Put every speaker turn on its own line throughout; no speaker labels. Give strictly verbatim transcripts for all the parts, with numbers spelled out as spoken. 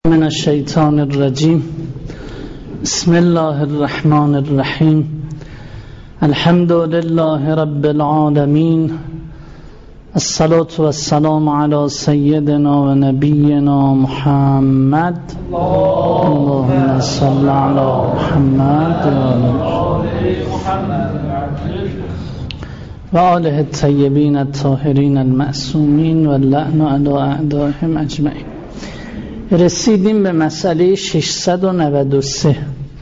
من الشیطان الرجیم. بسم الله الرحمن الرحیم. الحمد لله رب العالمین. الصلاة والسلام علی سیدنا و نبینا محمد. اللهم صل علی محمد و آله الطیبین الطاهرین المعصومین و اللعن علی اعدائهم اجمعین. رسیدیم به مسئله ششصد و نود و سه.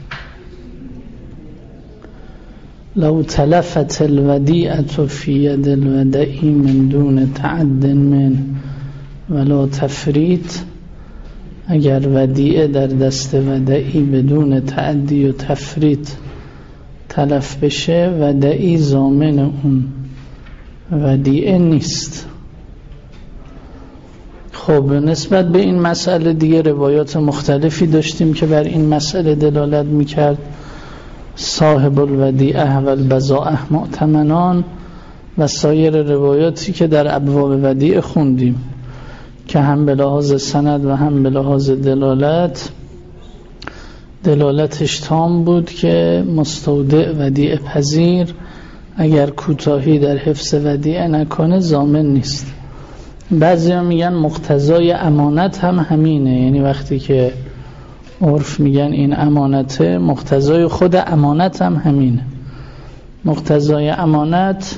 لو تلفت الودیعة فی ید الودعی من دون تعد من ولا تفریط. اگر ودیعه در دست ودعی بدون تعدی و تفریط تلف بشه، ودعی ضامن اون ودیعه نیست. خب نسبت به این مسئله دیگه روایات مختلفی داشتیم که بر این مسئله دلالت میکرد. صاحب الودیعه و البضاعه مؤتمنان و سایر روایاتی که در ابواب ودیعه خوندیم که هم به لحاظ سند و هم به لحاظ دلالت دلالتش تام بود که مستودع ودیعه پذیر اگر کوتاهی در حفظ ودیعه نکنه ضامن نیست. بعضی ها میگن مقتضای امانت هم همینه، یعنی وقتی که عرف میگن این امانته، مقتضای خود امانت هم همینه. مقتضای امانت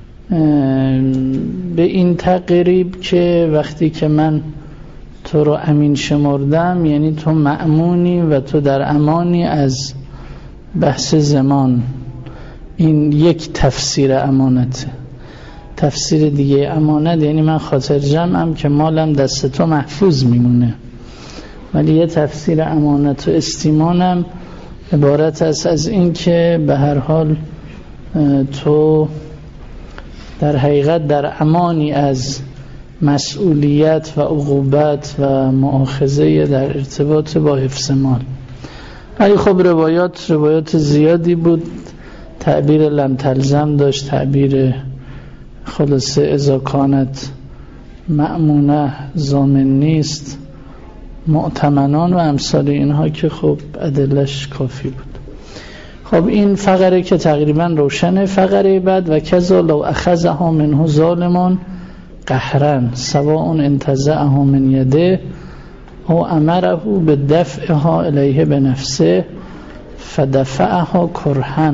به این تقریب که وقتی که من تو رو امین شمردم، یعنی تو مأمونی و تو در امانی از بحث زمان. این یک تفسیر امانته. تفسیر دیگه امانت یعنی من خاطر جمعم که مالم دست تو محفوظ میمونه، ولی یه تفسیر امانت و استیمانم عبارت است از این که به هر حال تو در حقیقت در امانی از مسئولیت و عقوبت و مؤاخذه در ارتباط با حفظ مال. ولی خب روایات روایات زیادی بود. تعبیر لم تلزم داشت، تعبیر خلاصه اذا کانت مأمونه ضامن نیست، مؤتمنان و امثال اینها که خب ادلش کافی بود. خب این فقره که تقریبا روشنه. فقره بعد و کذا لو اخذها منه ظالمان قهرا سواء انتزعه من یده او امره بدفعها الیه بنفسه فدفعها کرها.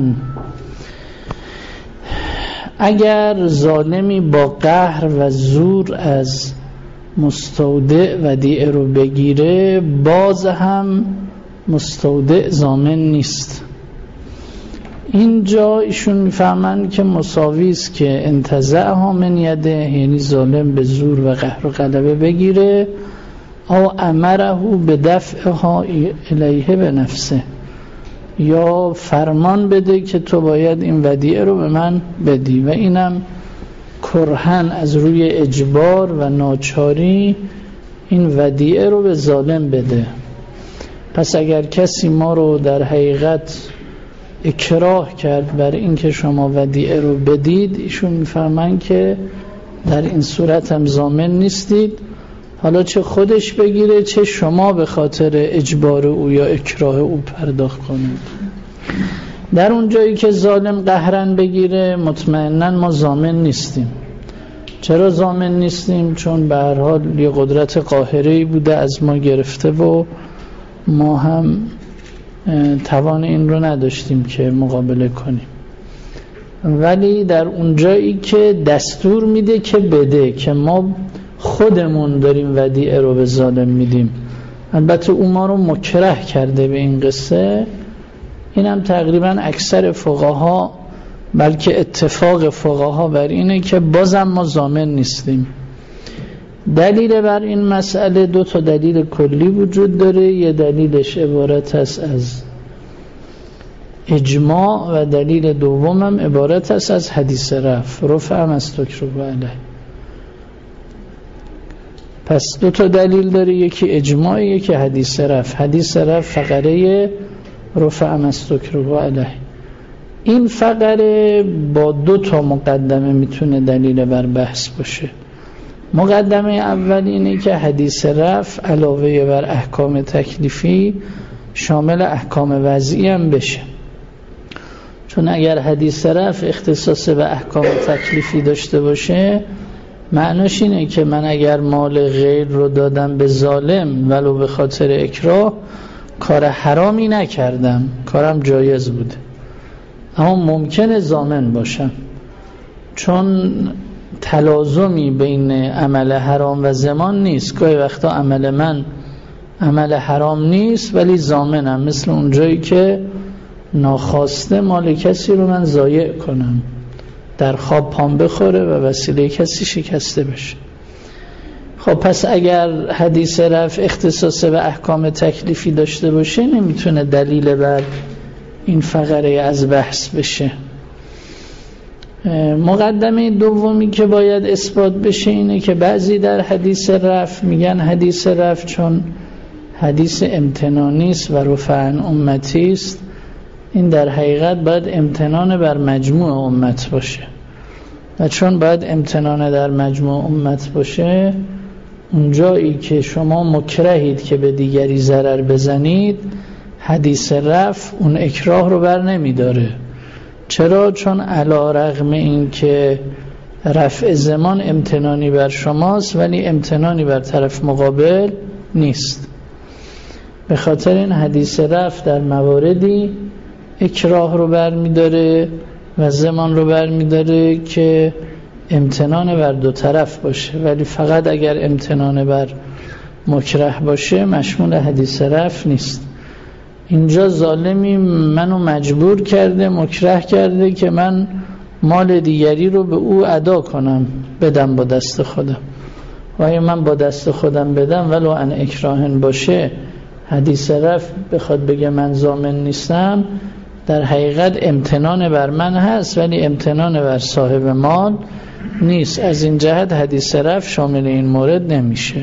اگر ظالمی با قهر و زور از مستودع ودیعه رو بگیره، باز هم مستودع ضامن نیست. اینجا ایشون میفهمن که مساوی است که انتزعها من یده، یعنی ظالم به زور و قهر و غلبه بگیره، او امره به دفعها الیه به نفسه، یا فرمان بده که تو باید این ودیعه رو به من بدی، و اینم کرهن از روی اجبار و ناچاری این ودیعه رو به ظالم بده. پس اگر کسی ما رو در حقیقت اکراه کرد بر این که شما ودیعه رو بدید، ایشون میفرمان که در این صورت هم ضامن نیستید، حالا چه خودش بگیره چه شما به خاطر اجبار او یا اکراه او پرداخت کنید. در اون جایی که ظالم قهرن بگیره، مطمئناً ما ضامن نیستیم. چرا ضامن نیستیم؟ چون به هر حال یه قدرت قاهره‌ای بوده از ما گرفته و ما هم توان این رو نداشتیم که مقابله کنیم. ولی در اون جایی که دستور میده که بده، که ما خودمون داریم ودیعه رو به ظالم میدیم، البته او ما رو مکره کرده به این قصه، اینم تقریبا اکثر فقها، بلکه اتفاق فقها بر اینه که بازم ما ضامن نیستیم. دلیل بر این مسئله دو تا دلیل کلی وجود داره. یه دلیلش عبارت است از اجماع و دلیل دومم عبارت است از حدیث رفع، رفع مستکره علیه. پس دو تا دلیل داره، یکی اجماع یکی حدیث رفع. حدیث رفع فقره رفع مستکره علیه. این فقره با دو تا مقدمه میتونه دلیل بر بحث باشه. مقدمه اول اینه که حدیث رفع علاوه بر احکام تکلیفی شامل احکام وضعی هم بشه، چون اگر حدیث رفع اختصاص به احکام تکلیفی داشته باشه معناش اینه که من اگر مال غیر رو دادم به ظالم ولو به خاطر اکراه کار حرامی نکردم، کارم جایز بوده، اما ممکنه ضامن باشم، چون تلازمی بین عمل حرام و ضمان نیست. گاهی وقتا عمل من عمل حرام نیست ولی ضامنم، مثل اون جایی که ناخواسته مال کسی رو من ضایع کنم، در خواب پام بخوره و وسیله کسی شکسته بشه. خب پس اگر حدیث رفع اختصاص به احکام تکلیفی داشته باشه نمیتونه دلیل بر این فقره از بحث بشه. مقدمه دومی که باید اثبات بشه اینه که بعضی در حدیث رفع میگن حدیث رفع چون حدیث امتنانی است و رفع عن امتی است، این در حقیقت باید امتنان بر مجموع امت باشه، و چون باید امتنان در مجموع امت باشه، اونجایی که شما مکرهید که به دیگری ضرر بزنید حدیث رفع اون اکراه رو بر نمی داره. چرا؟ چون علی رغم این که رفع زمان امتنانی بر شماست ولی امتنانی بر طرف مقابل نیست. به خاطر این حدیث رفع در مواردی اکراه رو بر می داره و زمان رو بر می داره که امتنان بر دو طرف باشه، ولی فقط اگر امتنان بر مکره باشه مشمول حدیث رفع نیست. اینجا ظالمی منو مجبور کرده، مکره کرده که من مال دیگری رو به او ادا کنم، بدم با دست خودم، و اگه من با دست خودم بدم ولو ان اکراهن باشه، حدیث رفع بخواد بگه من ضامن نیستم، در حقیقت امتنان بر من هست ولی امتنان بر صاحب مال نیست. از این جهت حدیث رفع شامل این مورد نمیشه.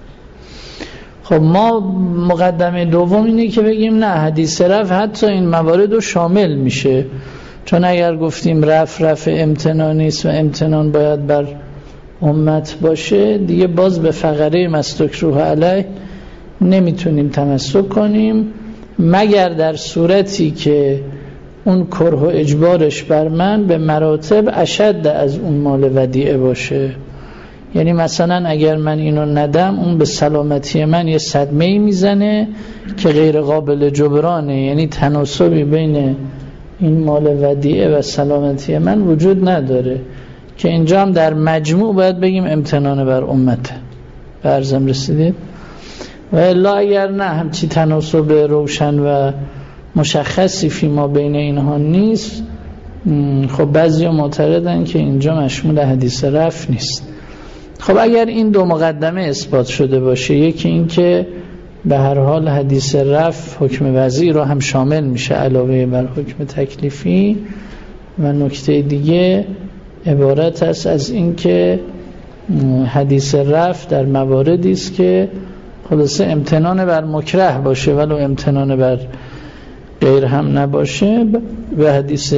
خب ما مقدمه دوم اینه که بگیم نه، حدیث رفع حتی این موارد رو شامل میشه، چون اگر گفتیم رفع رفع امتنانی است و امتنان باید بر امت باشه، دیگه باز به فقره مستکروه علیه نمیتونیم تمسک کنیم، مگر در صورتی که اون کره و اجبارش بر من به مراتب اشد از اون مال ودیعه باشه. یعنی مثلا اگر من اینو ندم اون به سلامتی من یه صدمه‌ای میزنه که غیر قابل جبرانه، یعنی تناسبی بین این مال ودیعه و سلامتی من وجود نداره، که اینجا هم در مجموع باید بگیم امتنان بر امته. به عرضم رسیدید؟ و الا اگر نه همچی تناسب روشن و مشخصی فی ما بین اینها نیست، خب بعضی معترضن که اینجا مشمول حدیث رفع نیست. خب اگر این دو مقدمه اثبات شده باشه، یکی این که به هر حال حدیث رفع حکم وضعی رو هم شامل میشه علاوه بر حکم تکلیفی، و نکته دیگه عبارت است از این که حدیث رفع در مواردی است که خلاصه امتنان بر مکره باشه ولو امتنان بر غیر هم نباشه، به حدیث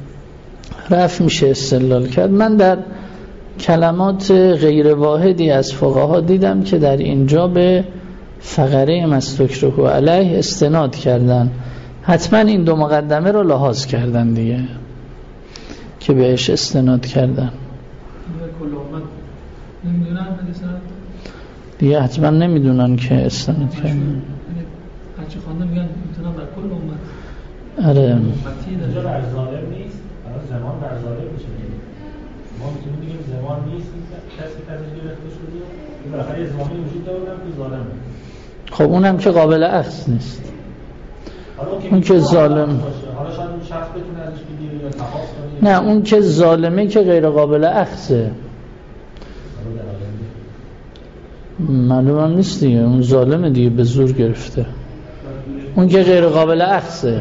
رفع میشه استدلال کرد. من در کلمات غیر واحدی از فقها دیدم که در اینجا به فقره مستکره علیه استناد کردن، حتما این دو مقدمه رو لحاظ کردن دیگه که بهش استناد کردن دیگه، حتما نمیدونن که استناد کردن.
هرچی خوانده میگن امتنان بر کل امت.
آره
امتی در بر ظالم نیست، برای زمان بر ظالم میشه. ما میتونیم بگیم زمان نیست کسی کسی گرفته شده، این بالاخره یه زمانی وجود داره که ظالمه.
خب اونم که قابل اخذ نیست، اون که ظالم،
حالا شاید اون شخص بتونه ازش بگیره یا تقاضا کنه.
نه اون که ظالمه که غیر قابل اخذه، معلوم هم نیست دیگه، اون ظالمه دیگه به زور گرفته، اون که غیر قابل اخذه.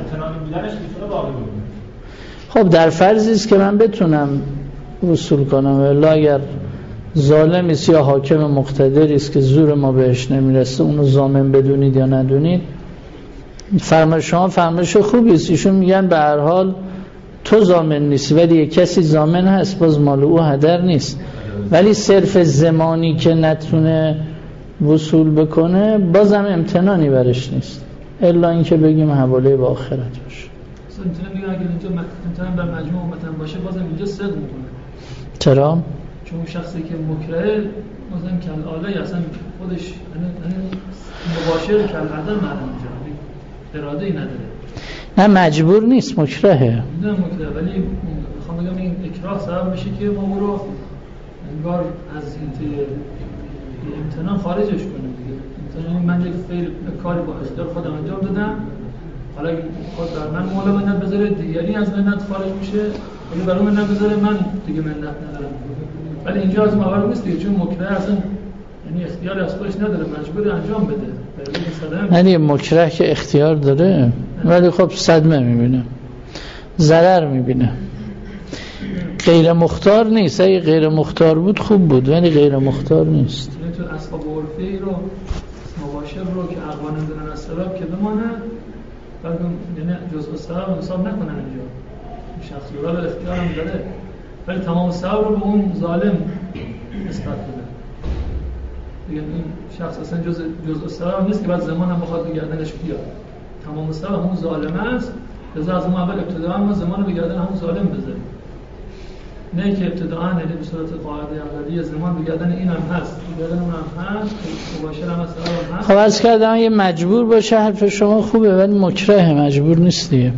خب در فرضی است که من بتونم وصول کنم، ولی اگر ظالم است یا حاکم مقتدری است که زور ما بهش نمیرسه، اونو ضامن بدونید یا ندونید، فرمایش شما فرمایش خوبی است. ایشون میگن به هر حال تو ضامن نیستی ولی یک کسی ضامن هست، باز مال او هدر نیست. ولی صرف زمانی که نتونه وصول بکنه بازم امتنانی برش نیست، الا اینکه بگیم حواله به آخرت باشه.
مثلا میتونم بگم اگر اینجا امتنان بر مجموع امتن باشه بازم اینجا صدق میکنه.
چرا؟
چون شخصی که مکره مثلا کل آله اصلا خودش مباشر کل عدم معلوم اینجا اراده ای نداره.
نه مجبور نیست، مکرهه.
نه مکره، ولی میخوام بگم این اکراه سبب میشه که ما رو انگار از این امتنان خارجش کنیم دیگه. امتنان من یک فعل کاری با اختیار خودم انجام دادم، حالا خود بر من مولا منت بذاره، دیگری از منت خارج میشه، ولی برای منت بذاره من دیگه منت ندارم. ولی اینجا از موارد نیست دیگه، چون مکره اصلا یعنی اختیار از خودش نداره، مجبور انجام بده.
نه دیگه مکره که اختیار داره ولی خب صدمه میبینه، ضرر میبینه، غیر مختار نیست. اگه غیر مختار بود خوب بود ولی غیر مختار نیست.
یعنی تو اسباب عرفی رو مباشر رو که اقوان نمیدونن از سبب که بمانه، یعنی جزء سبب حساب نکنن اینجا. شخص رو به اختیار هم داره ولی تمام سبب رو به اون ظالم نسبت بده. دیگه این شخص اصلا جزء جزء سبب نیست که بعد زمان هم بخواد به گردنش بیاد. تمام سبب همون ظالم است. لذا از ما اول ابتداء ما زمان رو به گردن همون ظالم بذاریم. نه که ابتداء یعنی به صورت قاعده اولیه زمان به گردن این هم هست، به گردن اون هم هست، مباشر هم هست، هم هست.
خب عرض کردم یه مجبور باشه حرف شما خوبه ولی مکره، مجبور نیست دیگه.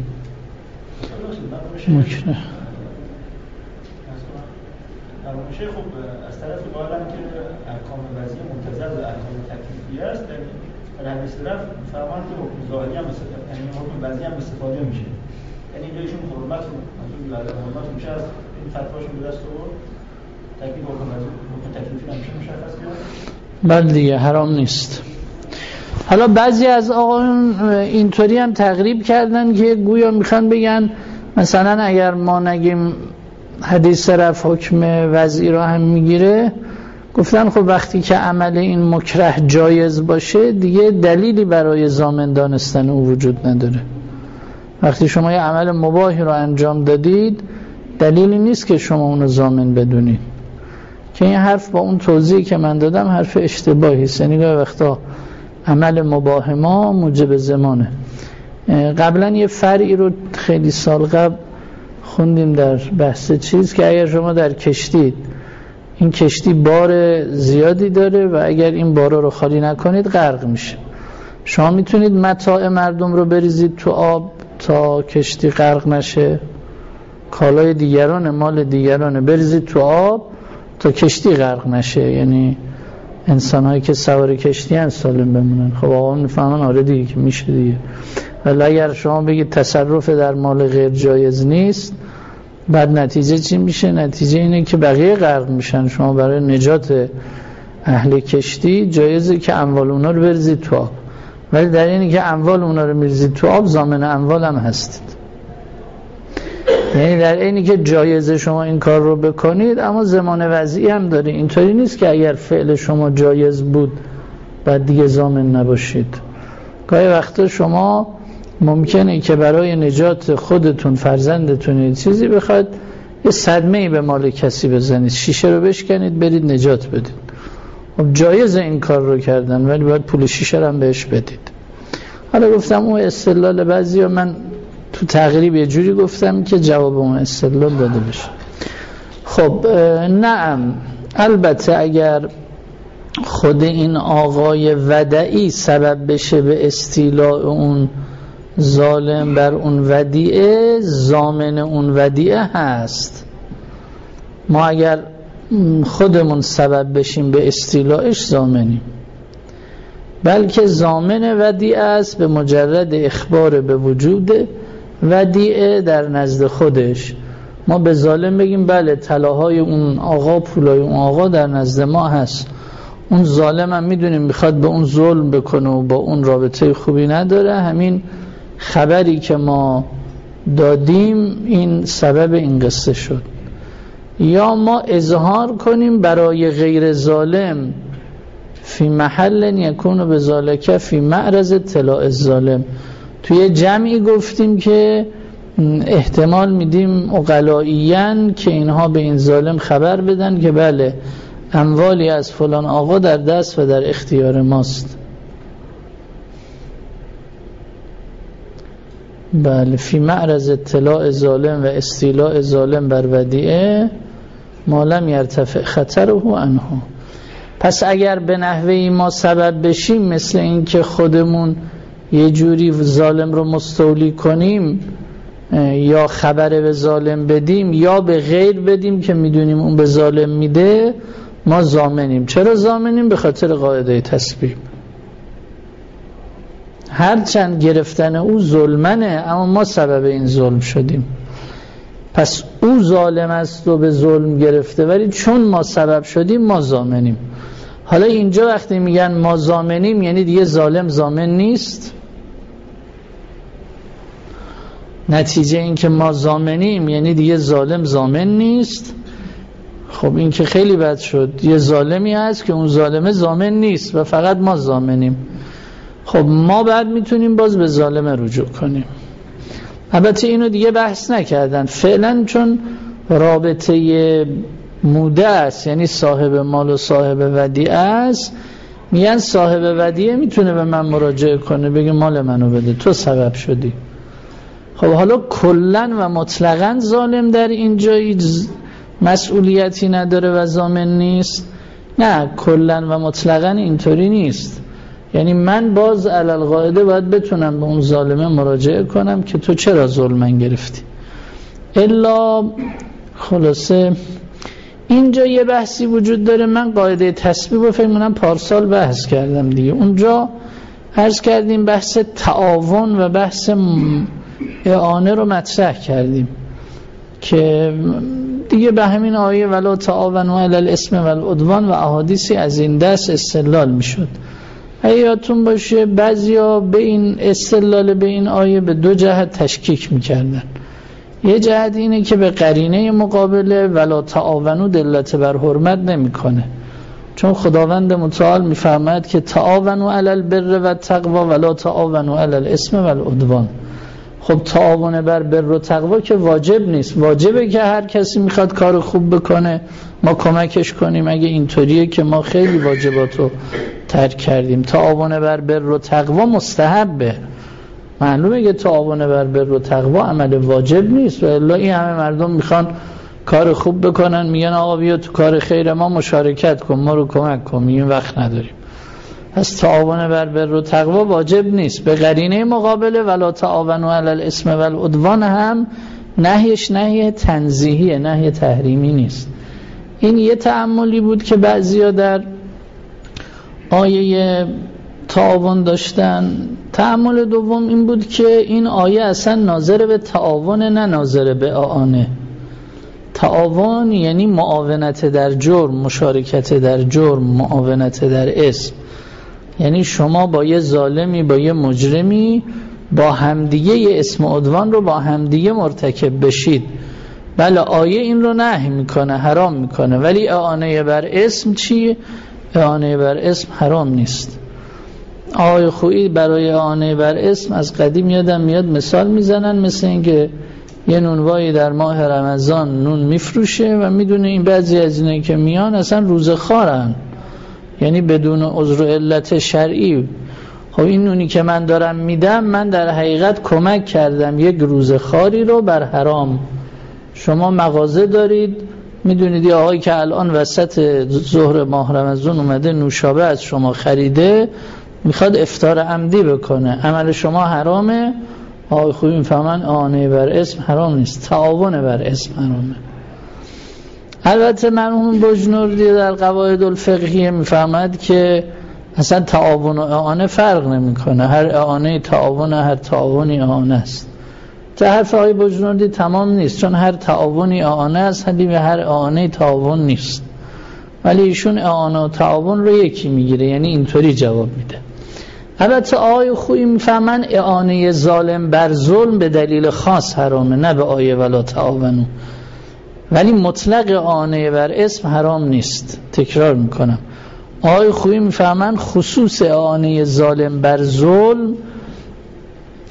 مکره.
میشه خب از طرف قائلن که احکام وضعی منتزع و احکام تکلیفی است، در حدیث طرف فرمان که حکم ظاهری هم استفاده، یعنی حکم وضعی هم استفاده میشه. یعنی اینجا ایشون حرمت رو منظور بعد حرمت میشه از این فتواش به دست آورد، تکلیف حکم وضعی حکم تکلیفی نمیشه مشخص کرد.
بله دیگه حرام نیست. حالا بعضی از آقایون اینطوری هم تقریب کردن که گویا میخوان بگن مثلا اگر ما نگیم حدیث طرف حکم وضعی را هم میگیره، گفتن خب وقتی که عمل این مکره جایز باشه دیگه دلیلی برای ضامن دانستن او وجود نداره. وقتی شما یه عمل مباحی رو انجام دادید دلیلی نیست که شما اونو ضامن بدونید. که این حرف با اون توضیحی که من دادم حرف اشتباهی است. یعنی گاهی وقتا عمل مباح ما موجب زمانه. قبلا یه فرعی رو خیلی سال قبل خوندیم در بحث چیز که اگر شما در کشتی، این کشتی بار زیادی داره و اگر این بارا رو خالی نکنید غرق میشه. شما میتونید متاع مردم رو بریزید تو آب تا کشتی غرق نشه؟ کالای دیگران، مال دیگران بریزید تو آب تا کشتی غرق نشه، یعنی انسان‌هایی که سوار کشتی هستن سالم بمونن. خب آقا میفهمن آره دیگه که میشه دیگه. ولی اگر شما بگید تصرف در مال غیر جایز نیست، بعد نتیجه چی میشه؟ نتیجه اینه که بقیه غرق میشن. شما برای نجات اهل کشتی جایزه که اموال اونا رو بریزید تو آب، ولی در اینی که اموال اونا رو میریزید تو آب ضامن اموال هم هستید. یعنی در اینی که جایزه شما این کار رو بکنید اما زمان وضعی هم داره. اینطوری نیست که اگر فعل شما جایز بود بعد دیگه ضامن نباشید. گاهی وقتا شما ممکنه که برای نجات خودتون، فرزندتون چیزی بخواد یه صدمه‌ای به مال کسی بزنید، شیشه رو بشکنید برید نجات بدید. خب جایز این کار رو کردن ولی باید پول شیشه رو هم بهش بدید. حالا گفتم اون استدلال بعضیا من تو تقریب یه جوری گفتم که جواب اون استدلال داده بشه. خب نعم، البته اگر خود این آقای ودعی سبب بشه به استیلاء اون ظالم بر اون ودیعه، ضامن اون ودیعه هست. ما اگر خودمون سبب بشیم به استیلاءش ضامنیم، بلکه ضامن ودیعه است به مجرد اخبار به وجود ودیعه در نزد خودش. ما به ظالم بگیم بله طلاهای اون آقا، پولای اون آقا در نزد ما هست، اون ظالم هم میدونیم میخواد به اون ظلم بکنه و با اون رابطه خوبی نداره، همین خبری که ما دادیم این سبب این قصه شد. یا ما اظهار کنیم برای غیر ظالم فی محل یکون بذالک فی معرض اطلاع الظالم. توی جمعی گفتیم که احتمال میدیم عقلائیاً که اینها به این ظالم خبر بدن که بله اموالی از فلان آقا در دست و در اختیار ماست. بله فی معرض اطلاع ظالم و استیلاء ظالم بر ودیعه ما لم یرتفع خطره عنه. پس اگر به نحوی ما سبب بشیم مثل این که خودمون یه جوری ظالم رو مستولی کنیم یا خبر به ظالم بدیم یا به غیر بدیم که میدونیم اون به ظالم میده، ما ضامنیم. چرا ضامنیم؟ به خاطر قاعده تسبیب. هرچند گرفتن او ظلمنه اما ما سبب این ظلم شدیم. پس او ظالم است و به ظلم گرفته، ولی چون ما سبب شدیم ما ضامنیم. حالا اینجا وقتی میگن ما ضامنیم یعنی دیگه ظالم ضامن نیست. نتیجه این که ما ضامنیم یعنی دیگه ظالم ضامن نیست. خب این که خیلی بد شد. یه ظالمی هست که اون ظالمه ضامن نیست و فقط ما ضامنیم. خب ما بعد میتونیم باز به ظالم رجوع کنیم. البته اینو دیگه بحث نکردن فعلا، چون رابطه موده است، یعنی صاحب مال و صاحب ودیعه است. میگن صاحب ودیعه میتونه به من مراجعه کنه بگه مال منو بده، تو سبب شدی. خب حالا کلن و مطلقاً ظالم در اینجا مسئولیتی نداره و ضامن نیست؟ نه، کلن و مطلقاً اینطوری نیست. یعنی من باز علل قاعده باید بتونم به اون ظالمه مراجعه کنم که تو چرا ظلمن گرفتی. الا خلاصه اینجا یه بحثی وجود داره. من قاعده تسبیب رو فکر کنم پارسال بحث کردم دیگه. اونجا عرض کردیم بحث تعاون و بحث اعانه رو مطرح کردیم که دیگه به همین آیه ولا تعاونوا علی الاثم والعدوان و احادیثی از این دست استدلال میشد. یادتون باشه بعضیا به این استدلال به این آیه به دو جهت تشکیک میکردن. یه جهت اینه که به قرینه مقابله ولا تعاونوا دلالت بر حرمت نمیکنه، چون خداوند متعال میفرماید که تعاونوا علی البر و التقوی ولا تعاونوا علی الاثم والعدوان. خب تعاون بر بر و تقوا که واجب نیست. واجبه که هر کسی میخواد کار خوب بکنه ما کمکش کنیم. اگه اینطوریه که ما خیلی واجباتو ترک کردیم. تعاون بر بر و تقوا مستحبه. معلومه که تعاون بر بر و تقوا عمل واجب نیست و الا این همه مردم میخوان کار خوب بکنن، میگن آقا بیا تو کار خیر ما مشارکت کن، ما رو کمک کن، میگیم وقت نداریم. پس تعاون بر بر و تقوا واجب نیست. به قرینه مقابله ولا تعاونوا علی الاثم والعدوان هم نهیش نهی تنزیهیه، نهی تحریمی نیست. این یه تأملی بود که بعضیا در آیه تعاون داشتن. تأمل دوم این بود که این آیه اصلا ناظر به تعاون نه ناظر به اعانه. تعاون یعنی معاونت در جرم، مشارکت در جرم، معاونت در اسم. یعنی شما با یه ظالمی با یه مجرمی با همدیگه یه اسم عدوان رو با همدیگه مرتکب بشید. بله آیه این رو نهی میکنه، حرام میکنه، ولی اعانه بر اسم چیه؟ اعانه بر اسم حرام نیست. آقای خویی برای اعانه بر اسم از قدیم یادم میاد مثال میزنن، مثل اینکه یه نونوایی در ماه رمضان نون میفروشه و میدونه این بعضی از اینه که میان اصلا روزه خوارن، یعنی بدون عذر و علت شرعی. خب این نونی که من دارم میدم من در حقیقت کمک کردم یک روزه خواری رو بر حرام. شما مغازه دارید، میدونید یه آقایی که الان وسط ظهر ماه رمضان اومده نوشابه از شما خریده میخواد افطار عمدی بکنه، عمل شما حرامه. آقای خوبی میفهمن اعانه بر اسم حرام نیست، تعاون بر اسم حرامه. البته مرحوم بجنوردی در قواعد الفقهیه میفهمد که اصلا تعاون و اعانه فرق نمیکنه، هر اعانه تعاون، هر تعاونی اعانه است. تا حرف آقای بجنوردی تمام نیست، چون هر تعاونی اعانه است، ولی هر اعانه تعاون نیست. ولی ایشون اعانه و تعاون رو یکی میگیره، یعنی اینطوری جواب میده. البته آقای خویی میفهمن اعانه ظالم بر ظلم به دلیل خاص حرامه، نه به آیه ولا تعاونوا، ولی مطلق اعانه بر اسم حرام نیست. تکرار میکنم، آقای خویی میفهمن خصوص اعانه ظالم بر ظلم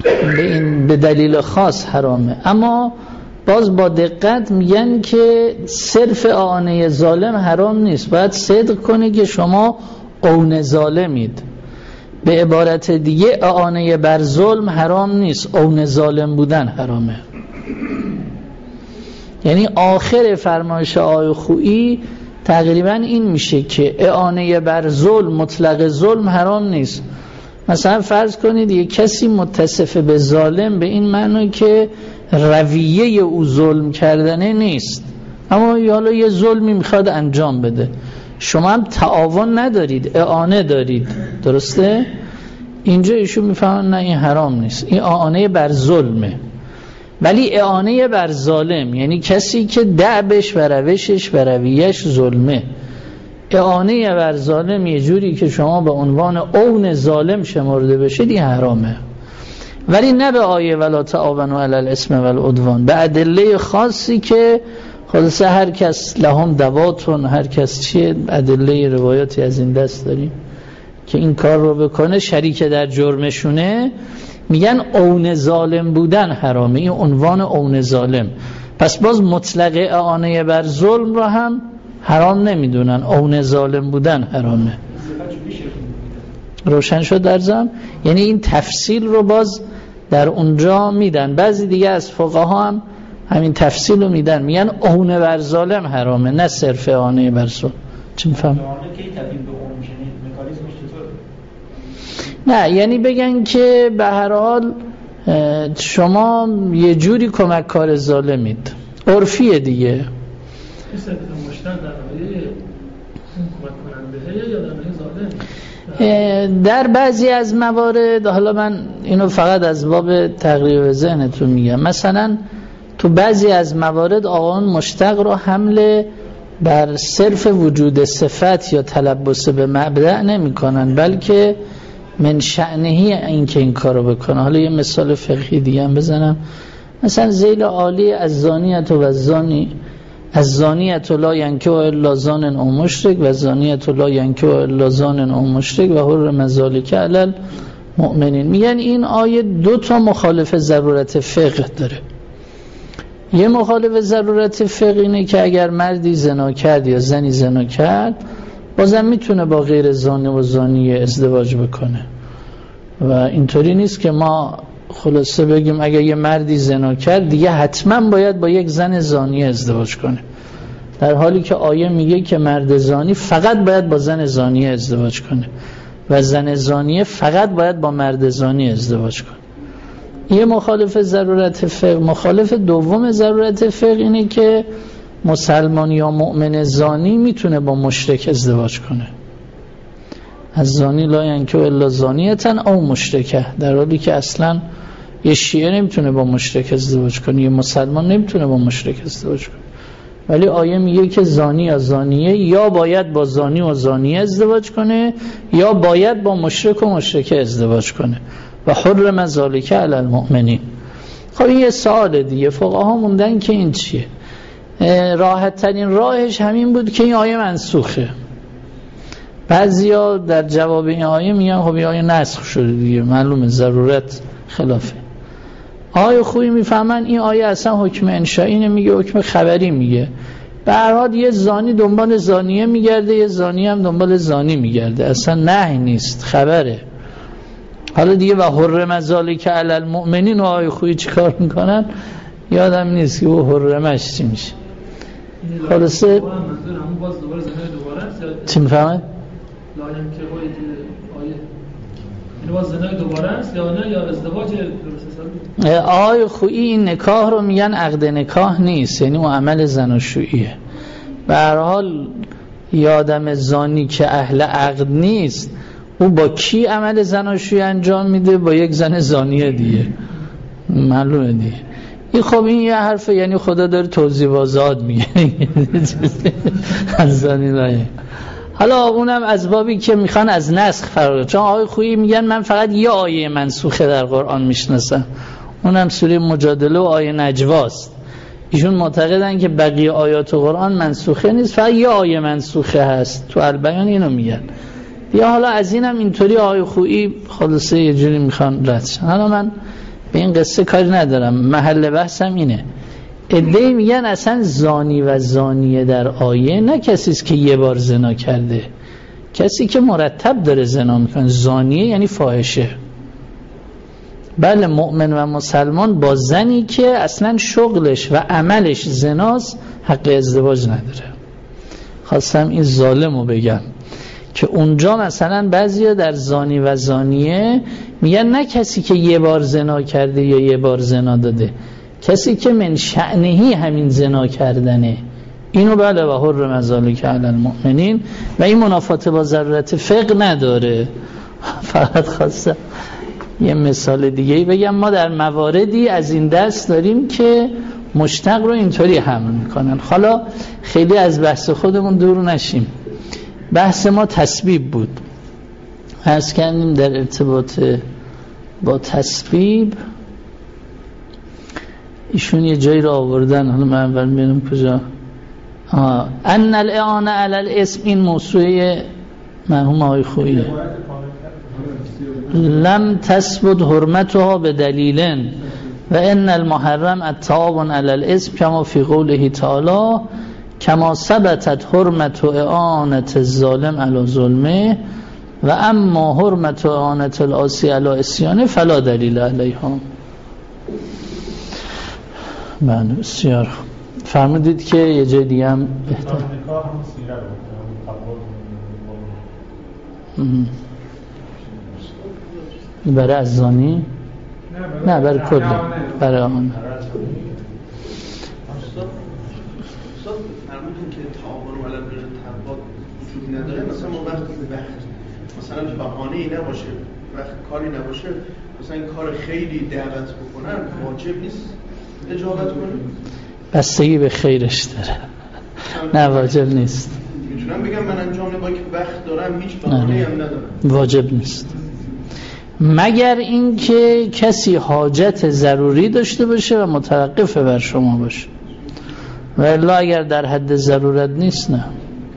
به این به دلیل خاص حرامه. اما باز با دقت میگن که صرف اعانه ظالم حرام نیست، باید صدق کنی که شما اون ظالمید. به عبارت دیگه اعانه بر ظلم حرام نیست، اون ظالم بودن حرامه. یعنی آخر فرمایش آقای خویی تقریبا این میشه که اعانه بر ظلم، مطلق ظلم حرام نیست. مثلا فرض کنید یک کسی متصف به ظالم به این معنی که رویه او ظلم کردنه نیست، اما حالا یه ظلمی میخواد انجام بده، شما هم تعاون ندارید، اعانه دارید، درسته؟ اینجا ایشون میفهمن نه این حرام نیست، این اعانه بر ظلمه. ولی اعانه بر ظالم یعنی کسی که دعبش و روشش و رویش ظلمه، اعانه بر ظالم یه جوری که شما به عنوان اون ظالم شمرده بشید، این حرامه. ولی نه به آیه ولا تعاونوا علی الاثم والعدوان، به ادله خاصی که خلاصه هر کس لهم دواتون، هر کس چیه، ادله روایاتی از این دست داریم که این کار رو بکنه شریک در جرمشونه، میگن اون ظالم بودن حرامه، این عنوان اون ظالم. پس باز مطلق اعانه بر ظلم رو هم حرام نمیدونن، اون ظالم بودن حرامه. روشن شد درزم؟ یعنی این تفصیل رو باز در اونجا میدن. بعضی دیگه از فقها هم همین تفصیل رو میدن، میگن اون بر ظالم حرامه، نه صرف اعانه بر ظلم. چی میفهم؟ نه یعنی بگن که به هر حال شما یه جوری کمک کار ظالمید، عرفیه دیگه. در بعضی از موارد، حالا من اینو فقط از باب تقریب ذهنتون میگم، مثلا تو بعضی از موارد آقایان مشتق رو حمله بر صرف وجود صفت یا تلبس به مبدأ نمی کنن، بلکه من شأنهی این که این کارو بکنه. حالا یه مثال فقهی دیگه هم بزنم، مثلا ذیل عالی از زانیت و زانی، از زانیت لا ینکح الا زان او مشرک و زانیت لا ینکح الا زان او مشرک و حرم ذلک علی المؤمنین. میگن این آیه دو تا مخالف ضرورت فقه داره. یه مخالف ضرورت فقه اینه که اگر مردی زنا کرد یا زنی زنا کرد، بازم میتونه با غیر زانی و زانیه ازدواج بکنه و اینطوری نیست که ما خلاصه بگیم اگر یه مردی زنا کرد دیگه حتما باید با یک زن زانیه ازدواج کنه، در حالی که آیه میگه که مرد زانی فقط باید با زن زانیه ازدواج کنه و زن زانیه فقط باید با مرد زانی ازدواج کنه. یه مخالف ضرورت فقه. مخالف دوم ضرورت فقه اینه که مسلمان یا مؤمن زانی میتونه با مشرک ازدواج کنه، از زانی لا ینکح الا زانیتن او مشرکه، در حالی که اصلا یه شیعه نمیتونه با مشرک ازدواج کنه، یه مسلمان نمیتونه با مشرک ازدواج کنه. ولی آیه میگه که زانی یا زانیه یا باید با زانی و زانیه ازدواج کنه یا باید با مشرک و مشرکه ازدواج کنه و حرم ذلک علی المؤمنین. خب این یه سوال دیگه، فقها موندن که این چیه؟ راحت ترین راهش همین بود که این آیه منسوخه. بعضیا در جواب این آیه میگن خب این آیه نسخ شده دیگه، معلومه ضرورت خلافه. آیه خوبی میفهمن این آیه اصلا حکم انشائی نمیگه، حکم خبری میگه. به هر حال یه زانی دنبال زانیه میگرده، یه زانی هم دنبال زانی میگرده، اصلا نهی نیست، خبره. حالا دیگه و حرم ذلک علی المؤمنین و آیه خوبی چیکار میکنن یادم نیست که او حرمش چی میشه. خلاصه چی میفهمه؟
لایم که باید آیه این باز زنای دوباره است یا نه، یا ازدواج درست حسابی؟
آیه خویی این نکاح رو میگن عقد نکاح نیست، یعنی اون عمل زناشوییه. به هر حال یادم زانی که اهل عقد نیست، او با کی عمل زناشویی انجام میده؟ با یک زن زانیه دیگه، معلومه دیگه. این خب این یه حرفه، یعنی خدا داره توضیح وازاد میگه از زانی لایه. حالا اونم از بابی که میخوان از نسخ فرار، چون آیه خویی میگن من فقط یه آیه منسوخه در قرآن میشناسم، اونم سوره مجادله و آیه نجواست. ایشون معتقدن که بقیه آیات قرآن منسوخه نیست، فقط یه آیه منسوخه هست. تو البیان اینو میگن. یا حالا از اینم اینطوری آیه خویی خلاصه یه جوری میخوان رد شن. حالا من به این قصه کاری ندارم، محل بحثم اینه. عده‌ای میگن اصلا زانی و زانیه در آیه نه کسی است که یه بار زنا کرده، کسی که مرتب داره زنا میکنه. زانیه یعنی فاحشه. بله مؤمن و مسلمان با زنی که اصلا شغلش و عملش زناست حق ازدواج نداره. خواستم این ظالمو بگم که اونجا مثلا بعضیا در زانی و زانیه میگن نه کسی که یه بار زنا کرده یا یه بار زنا داده، کسی که من شأنهی همین زنا کردنه. اینو بله و حرم ذلک علی المؤمنین و این منافات با ضرورت فقه نداره. فقط خواستم یه مثال دیگه بگم. ما در مواردی از این دست داریم که مشتق رو اینطوری حمل میکنن. حالا خیلی از بحث خودمون دور نشیم. بحث ما تسبیب بود. عرض کردیم در ارتباط با تسبیب ایشون یه جایی رو آوردن، حالا من اول میرم کجا. آه. ان الاعانه علی الاسم، این موضوع مرحوم آقای خویی لم تثبت حرمتها بدلیل و ان المحرم التعاون علی الاسم کما فی قوله تعالی کما ثبتت حرمت اعانت الظالم علی ظلمه و اما حرمت اعانت العاصی علی عصیانه فلا دلیل علیها. بله بسیار فرمودید که یه جای دیگه هم بهتر برای ازانی نه برای کل برای آن
فرمودین که تعاون علی البر والتقوا وجود نداره. مثلا ما وقتی وقت مثلا بهانه ای نباشه، وقت کاری نباشه، مثلا این کار خیلی دعوت بکنن واجب نیست اجابت کنیم؟
بستگی به خیرش داره. نه واجب نیست.
میتونم بگم من انجام نمیدم که وقت دارم هیچ بهانه‌ای هم ندارم.
واجب نیست مگر اینکه کسی حاجت ضروری داشته باشه و متوقف بر شما باشه، و الا اگر در حد ضرورت نیست نه.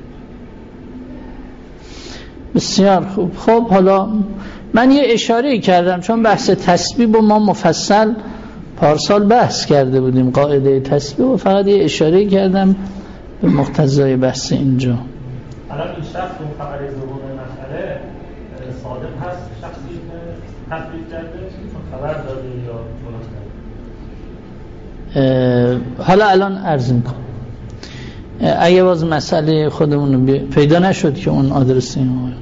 بسیار خوب. خب حالا من یه اشاره کردم چون بحث تسبیب و ما مفصل پارسال بحث کرده بودیم، قاعده تسبیح، و فقط یه اشاره کردم به مقتضای بحث اینجا.
الان این شخص اون خبر دوم مسئله صادق هست، شخصی که تسبیح کرده خبر داده یا درست؟
حالا الان عرض میکنم. اگه باز مسئله خودمون رو پیدا نشد که اون آدرس این آقای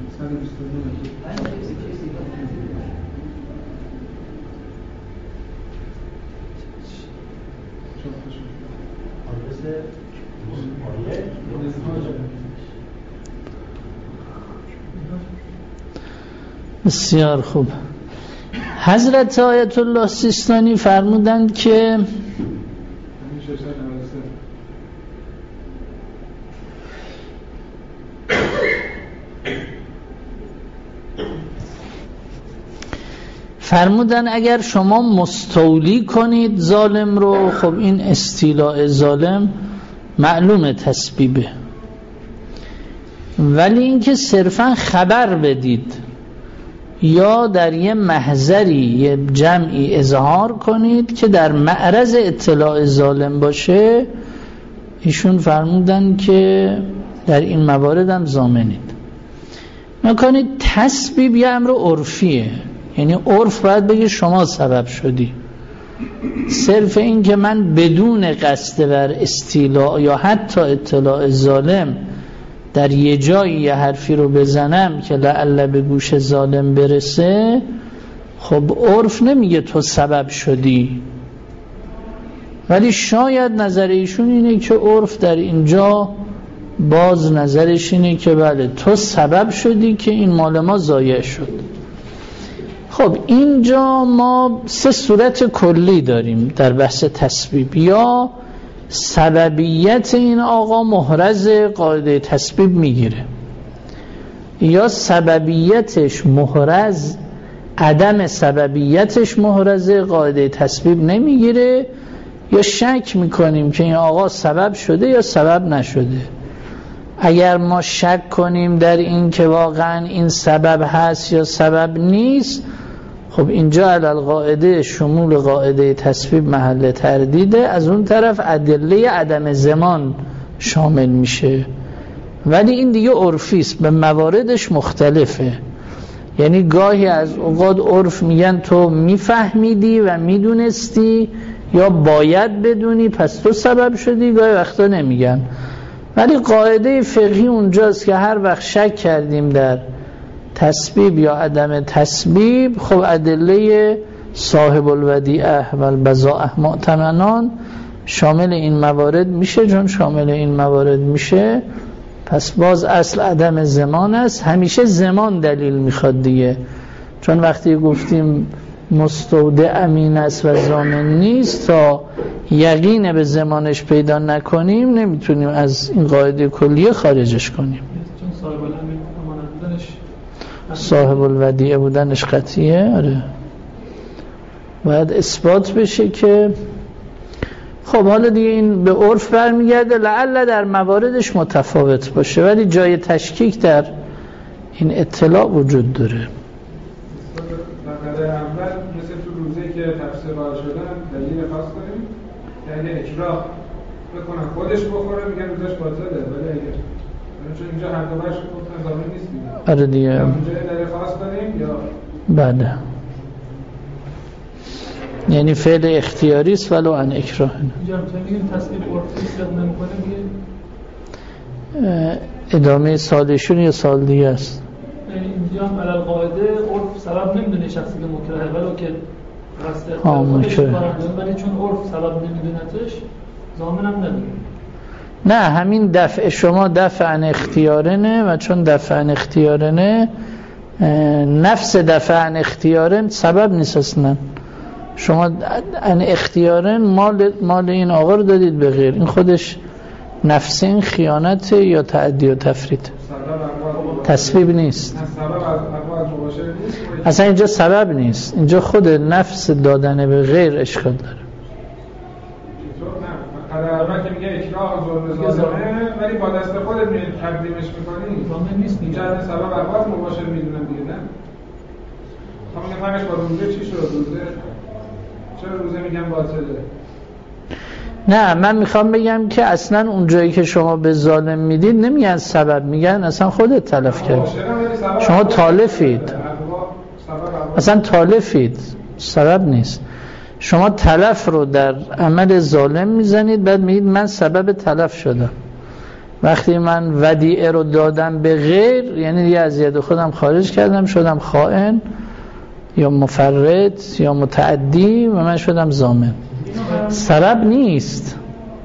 بسیار خوب. حضرت آیت الله سیستانی فرمودند که فرمودن اگر شما مستولی کنید ظالم رو، خب این استیلاء ظالم معلومه تسبیبه، ولی اینکه صرفا خبر بدید یا در یه محضری یه جمعی اظهار کنید که در معرض اطلاع ظالم باشه، ایشون فرمودن که در این موارد هم ضامنید. نکنید تسبیب یه امر عرفیه، یعنی عرف باید بگه شما سبب شدی. صرف این که من بدون قصد بر استیلاء یا حتی اطلاع ظالم در یه جایی یه حرفی رو بزنم که لعل به گوش ظالم برسه، خب عرف نمیگه تو سبب شدی، ولی شاید نظر ایشون اینه که عرف در اینجا باز نظرش اینه که بله تو سبب شدی که این مال ما ضایع شد. خب اینجا ما سه صورت کلی داریم در بحث تسبیب. یا سببیت این آقا محرز قاعده تسبیب میگیره، یا سببیتش محرز عدم سببیتش محرز قاعده تسبیب نمیگیره، یا شک میکنیم که این آقا سبب شده یا سبب نشده. اگر ما شک کنیم در این که واقعا این سبب هست یا سبب نیست، خب اینجا علل قاعده شمول قاعده تسبیب محل تردیده، از اون طرف ادله عدم زمان شامل میشه، ولی این دیگه عرفی است، به مواردش مختلفه. یعنی گاهی از اوقات عرف میگن تو میفهمیدی و میدونستی یا باید بدونی پس تو سبب شدی، گاهی وقتا نمیگن. ولی قاعده فقهی اونجاست که هر وقت شک کردیم در تسبیب یا عدم تسبیب، خب ادله صاحب الودیعه و البضاعه مؤتمنان شامل این موارد میشه. چون شامل این موارد میشه پس باز اصل عدم زمان است. همیشه زمان دلیل میخواد دیگه، چون وقتی گفتیم مستودع امین است و ضامن نیست، تا یقین به زمانش پیدا نکنیم نمیتونیم از این قاعده کلیه خارجش کنیم.
چون صاحب الامین امانت بودنش
صاحب الودیعه بودنش قطعیه. آره باید اثبات بشه که خب حالا دیگه این به عرف برمیگرده، لعل در مواردش متفاوت باشه، ولی جای تشکیک در این اطلاع وجود داره.
مقدر اول مثل تو روزه که تفسیر قائل شدن دلیل خاص کنیم، یعنی اکراه بکنن خودش بخوره میگن روزش باطله، ولی اگه چون اینجا هر دو بخش گفتن ضامن نیست دیگه.
آره دیگه
اونجا دلیل خاص کنیم یا
بله، یعنی فعل اختیاری است ولو ان اکراه.
اینجا مثلا میگیم تصویر عرفی صدق نمیکنه دیگه،
ادامه سالشون یا سال دیگه است.
اینجا هم علل قاعده عرف سبب نمیدونه شخصی که مکرهه، ولو که قصد خودش
مکره،
ولی چون عرف سبب نمیدونتش ضامن هم نداره.
نه همین دفع شما دفع عن اختیارنه، و چون دفع عن اختیارنه نفس دفع عن اختیارن سبب نیست اصلا. شما عن اختیارن مال, مال این آقا رو دادید به غیر، این خودش نفس این خیانت یا تعدی و تفرید، تسبیب نیست. اصلا اینجا سبب نیست، اینجا خود نفس دادن به غیر اشکال داره.
قدر که میگه اکراه ظلم ظالمه، ولی با دست خودت میاد تقدیمش میکنی ظالم نیست، اینجا سبب اول مباشر میدونم دیگه. نه تا میگه فرقش با روزه چی شد؟ روزه چرا روزه میگم باطله؟
نه من میخوام بگم که اصلا اون جایی که شما به ظالم میدید نمیگن سبب، میگن اصلا خودت تلف کرد، شما تالفید، اصلا تالفید، سبب نیست. شما تلف رو در عمل ظالم میزنید، بعد میگید من سبب تلف شدم. وقتی من ودیعه رو دادم به غیر، یعنی دیگه از ید خودم خارج کردم، شدم خائن یا مفرط یا متعدی و من شدم ضامن. سبب نیست.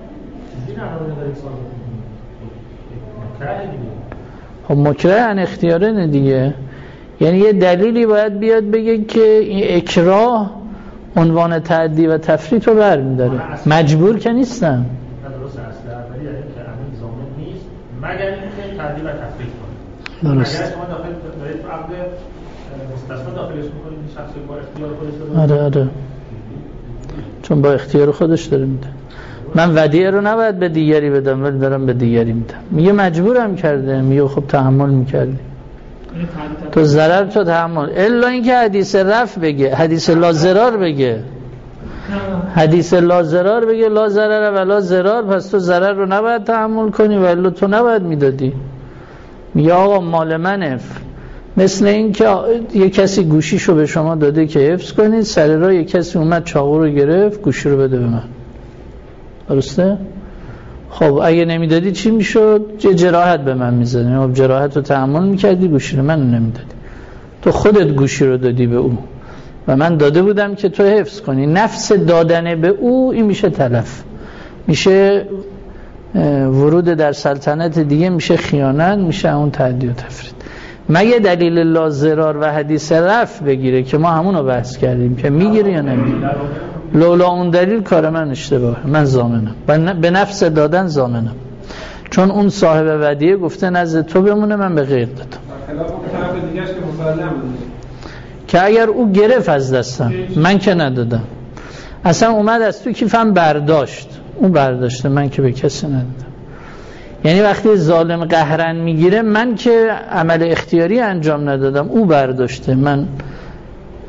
خب مکره عن اختیاره دیگه، یعنی یه دلیلی باید بیاد بگه که این اکراه عنوان تعدی و تفریط رو برمی‌داره. مجبور که نیستم.
درست است. اولی یعنی که امین ضامن نیست مگر اینکه تعدی و تفریط کنه.
درست.
اگر شما داخل دارید عقد مستثنا داخلش می‌کنید، شخص با اختیار خودش
رو. آره آره. چون با اختیار خودش داره میده. من ودیعه رو نباید به دیگری بدم ولی دارم به دیگری میدم. میگه مجبورم کرده، میگه خب تحمل میکردی. تو ضرر تو تحمل، الا اینکه حدیث رفع بگه، حدیث لا ضرار بگه، حدیث لا ضرار بگه، لا ضرر و لا ضرار، پس تو ضرر رو نباید تحمل کنی ولی تو نباید میدادی. میگه آقا مال منه، مثل این که یه کسی گوشیشو به شما داده که حفظ کنید، سر راه یه کسی اومد چاقو رو گرفت، گوشی رو بده به من، درسته؟ خب اگه نمیدادی چی میشد؟ چه جراحت به من میزدی، خب جراحت رو تحمل میکردی، گوشی رو من نمیدادی. تو خودت گوشی رو دادی به او و من داده بودم که تو حفظ کنی. نفس دادن به او این میشه تلف، میشه ورود در سلطنت دیگه، میشه خیانت، میشه اون تعدی و تفرید. مگه دلیل لا ضرار و حدیث رفع بگیره که ما همونو بحث کردیم که میگیره یا نمیگیره. لولا اون دلیل کار من اشتباهه، من ضامنم، به نفس دادن ضامنم، چون اون صاحب ودیعه گفته نزد تو بمونه، من به غیر دادم.
خلاف اون طرف دیگه‌اش که مسلم بود
که اگر او گرفت از دستم، من که ندادم، اصلا اومد از تو کیفم برداشت، اون برداشته، من که به کسی ندادم. یعنی وقتی ظالم قهرن میگیره، من که عمل اختیاری انجام ندادم، او برداشته، من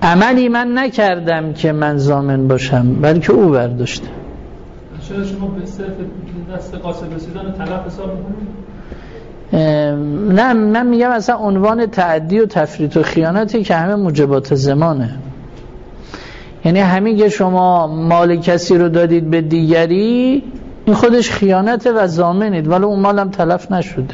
عملی من نکردم که من ضامن باشم، بلکه او برداشته.
چرا شما به صرف دست قاصد رسیدن تلف حساب می‌کنید؟
نه، من میگم اصلا عنوان تعدی و تفریط و خیانتی که همه موجبات زمانه. یعنی همین که شما مال کسی رو دادید به دیگری، این خودش خیانته و ضامنید، ولی اون مالم تلف نشده.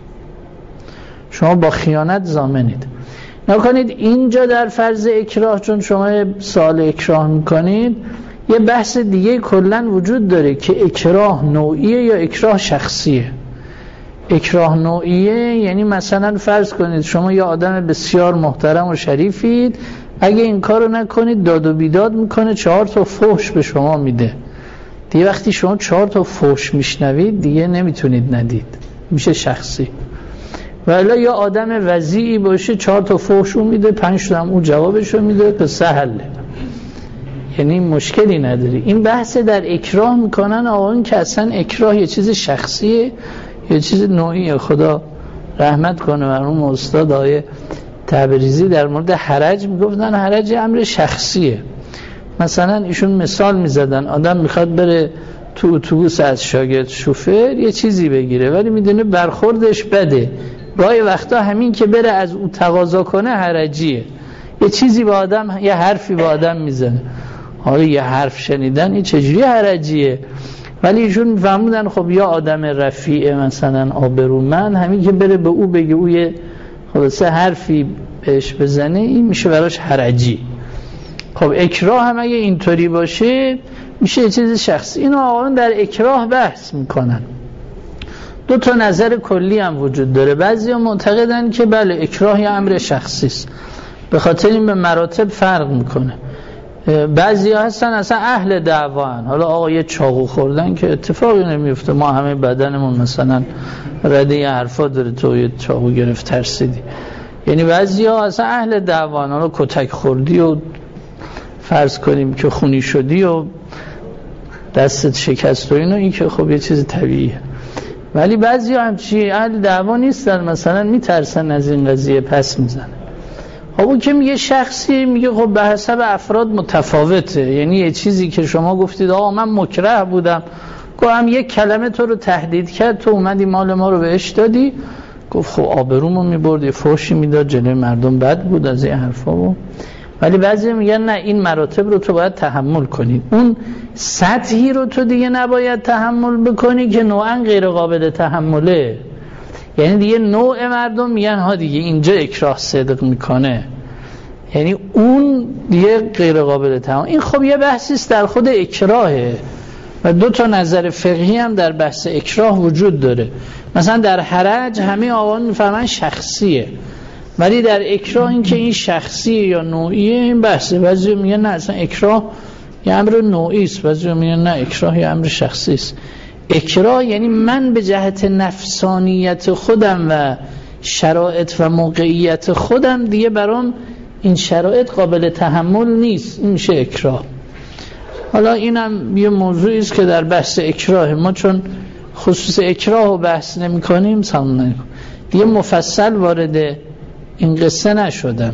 شما با خیانت ضامنید. نکنید اینجا در فرض اکراه، چون شما سوال اکراه میکنید، یه بحث دیگه کلن وجود داره که اکراه نوعیه یا اکراه شخصیه. اکراه نوعیه یعنی مثلا فرض کنید شما یه آدم بسیار محترم و شریفید، اگه این کارو نکنید داد و بیداد میکنه، چهار تا فحش به شما میده. دیگه وقتی شما چهار تا فحش میشنوید دیگه نمیتونید ندید، میشه شخصی. ولی یا آدم وضیعی باشه، چهار تا فحشو میده، پنج تا هم اون جوابشو میده، به سهله، یعنی مشکلی نداری. این بحث در اکراه میکنن آقایون که اصلا اکراه یه چیز شخصیه، یه چیز نوعیه. خدا رحمت کنه بر اون استاد آقای تبریزی در مورد حرج میگفتن حرج امر شخصیه. مثلا ایشون مثال میزدن آدم میخواد بره تو اتوبوس از شاگرد شوفر یه چیزی بگیره، ولی میدونه برخوردش بده، گاهی وقتا همین که بره از او تقاضا کنه حرجیه. یه چیزی با آدم، یه حرفی با آدم میزنه، حالا یه حرف شنیدن این چجوری حرجیه؟ ولی ایشون میفهمودن خب یا آدم رفیع مثلا آبرومند، همین که بره به او بگه او یه خلاصه حرفی بهش بزنه، این میشه براش حرجی. خب اکراه هم اگه اینطوری باشه میشه یه چیز شخصی. اینو آقایون در اکراه بحث میکنن. دو تا نظر کلی هم وجود داره. بعضیا معتقدن که بله اکراه یه امر شخصی است، به خاطر این به مراتب فرق میکنه. بعضیا هستن اصلا اهل دعوان، حالا آقا یه چاقو خوردن که اتفاقی نمیفته، ما همه بدنمون مثلا رده یه حرفا داره، تو یه چاقو گرفت ترسیدی. یعنی بعضیا اصلا اهل دعوان، حالا کتک خوردی و فرض کنیم که خونی شدی و دستت شکست و اینو، این که خب یه چیز طبیعیه. ولی بعضیا همچی اهل دعوا نیستن، مثلا میترسن از این قضیه پس میزنه. خب اون که میگه شخصی، میگه خب به حسب افراد متفاوته. یعنی یه چیزی که شما گفتید آقا من مکره بودم، گفتم یک کلمه تو رو تهدید کرد، تو اومدی مال ما رو بهش دادی، گفت خب آبرومو میبرد، یه فحشی میداد جلوی مردم، بد بود از این حرفا بود. ولی بعضی میگن نه، این مراتب رو تو باید تحمل کنی، اون سطحی رو تو دیگه نباید تحمل بکنی که نوعا غیر قابل تحمله. یعنی دیگه نوع مردم میگن ها دیگه اینجا اکراه صدق میکنه، یعنی اون دیگه غیر قابل تحمل. این خب یه بحثی است در خود اکراهه و دو تا نظر فقهی هم در بحث اکراه وجود داره. مثلا در حرج همه آقایان میفهمن شخصیه، ولی در اکراه این که این شخصیه یا نوعیه این بحثه. بعضی میگن نه اصلا اکراه یه امر نوعی است، بعضی میگن نه اکراه یه امر شخصی است. اکراه یعنی من به جهت نفسانیت خودم و شرایط و موقعیت خودم دیگه برام این شرایط قابل تحمل نیست، این میشه اکراه. حالا اینم یه موضوعی است که در بحث اکراه ما چون خصوص اکراه رو بحث نمی کنیم سلام نمی کنیم دیگه مفصل وارد این قصه نشدم.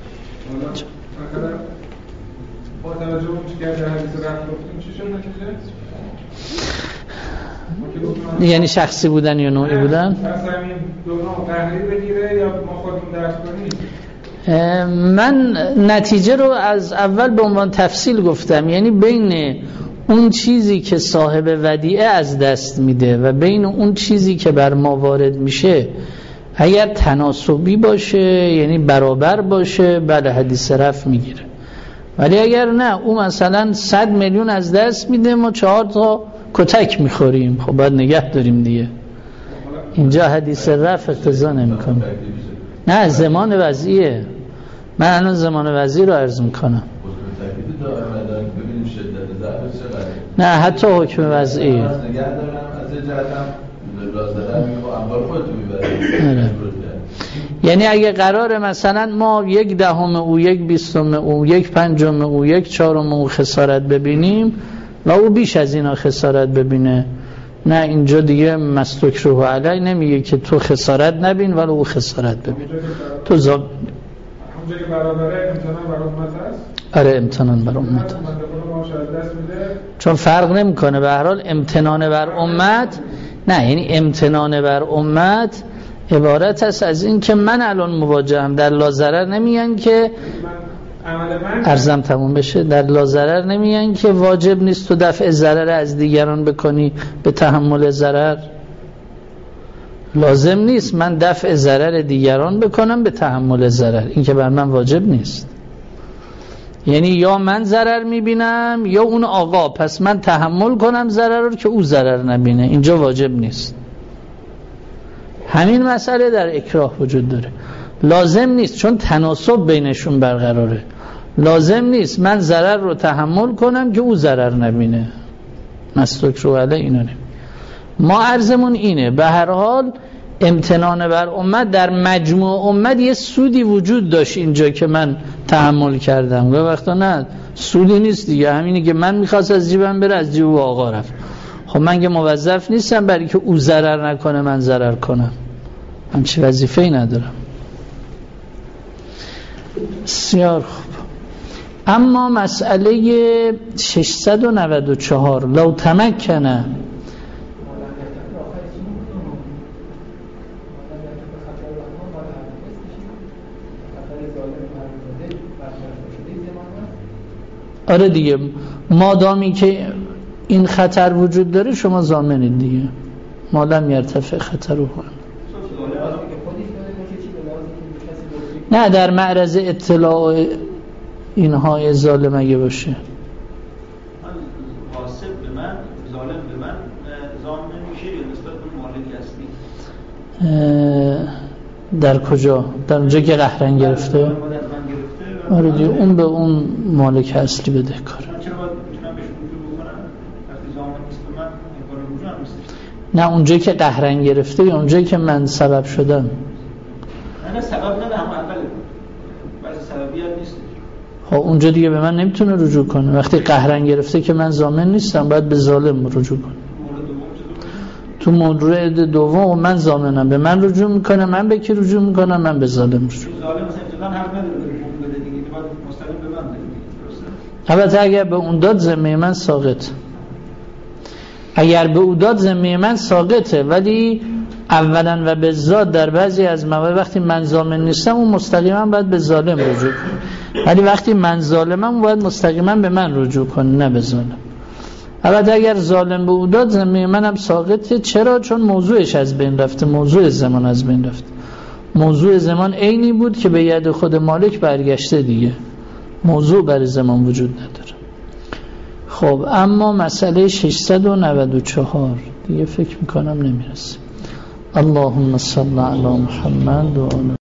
با توجه به اون چیزی که در حدیث رفت گفتیم چی شد نتیجه؟
یعنی شخصی بودن یا نوعی بودن؟
مثلا این دو نوع تحلیل بگیره یا ما خودمون درس کنیم؟
من نتیجه رو از اول به عنوان تفصیل گفتم، یعنی بین اون چیزی که صاحب ودیعه از دست میده و بین اون چیزی که بر ما وارد میشه اگر تناسبی باشه، یعنی برابر باشه، بله حدیث رفع میگیره. ولی اگر نه، او مثلا صد میلیون از دست میده، ما چهار تا کتک میخوریم، خب باید نگه داریم دیگه. اینجا حدیث رفع اقتضا نمیکنه. نه زمان وضعیه، من الان زمان وضعی رو عرض میکنم، نه حتی حکم وضعی. یعنی اگه قراره مثلا ما یک دهم او، یک بیستم او، یک پنجم او، یک چهارم او خسارت ببینیم و او بیش از اینا خسارت ببینه، نه اینجا دیگه مستکره علی نمیگه که تو خسارت نبین ولی او خسارت ببین. تو زاب
اونجا که برابره امتنان بر امت هست؟
آره امتنان بر امت هست، چون فرق نمیکنه به هر حال امتنان بر امت. نه یعنی امتنان بر امت عبارت است از این که من الان مواجهم در لازرر، نمیگن که ارزم تموم بشه، در لازرر نمیگن که واجب نیست تو دفع ضرر از دیگران بکنی به تحمل ضرر. لازم نیست من دفع ضرر دیگران بکنم به تحمل ضرر، این که بر من واجب نیست. یعنی یا من ضرر میبینم یا اون آقا، پس من تحمل کنم ضرر رو که او ضرر نبینه، اینجا واجب نیست. همین مسئله در اکراه وجود داره. لازم نیست چون تناسب بینشون برقراره، لازم نیست من ضرر رو تحمل کنم که او ضرر نبینه. مستک رو علی اینا نمی. ما عرضمون اینه به هر حال امتنان بر امت در مجموع امت یه سودی وجود داشت اینجا که من تحمل کردم، و وقتا نه سودی نیست دیگه، همینی که من میخواست از جیبم بره از جیب آقا رفت. خب من که موظف نیستم برای که او ضرر نکنه من ضرر کنم، همچی وظیفه‌ای ندارم. بسیار خوب. اما مسئله ششصد و نود و چهار لو تمکنه، آره دیگه مادامی که این خطر وجود داره شما ضامنید دیگه، مادام یرتفع خطر رو کنه. نه در معرض اطلاع اینها ظالم اگه باشه،
حاسب به من ظالم به من ضامن میشه یا نسبت به مالک اصلی؟
در کجا؟ در اونجا که قهرن گرفته؟ آره دیگه اون به اون مالک اصلی بده کار. نه اونجایی که قهرن گرفته یا اونجایی که من سبب شدم؟
نه سبب نه، هم اوله بعضی سببیت نیست.
خب اونجا دیگه به من نمیتونه رجوع کنه. وقتی قهرن گرفته که من ضامن نیستم، باید به ظالم رجوع کنه. تو مورد دوم من ضامنم، به من رجوع میکنه، من به کی رجوع میکنم؟ من به ظالم رجوع.
ظالم مثلا ابتداً حق نداره بده دیگه، باید مستقیم به من بده.
البته اگر به اون داد ذمه من ساقط، اگر به او داد ذمه من ساقطه، ولی اولا و به ذات در بعضی از موارد وقتی من ضامن نیستم اون مستقیما باید به ظالم رجوع کنه، ولی وقتی من ظالمم اون باید مستقیما به من رجوع کنه نه به ظالم. البته اگر ظالم به او داد ذمه منم ساقطه. چرا؟ چون موضوعش از بین رفته، موضوع زمان از بین رفته. موضوع زمان عینی بود که به ید خود مالک برگشته دیگه، موضوع برای زمان وجود نداره. خب اما مسئله ششصد و نود و چهار دیگه فکر میکنم نمیرسه. اللهم صل علی محمد و آل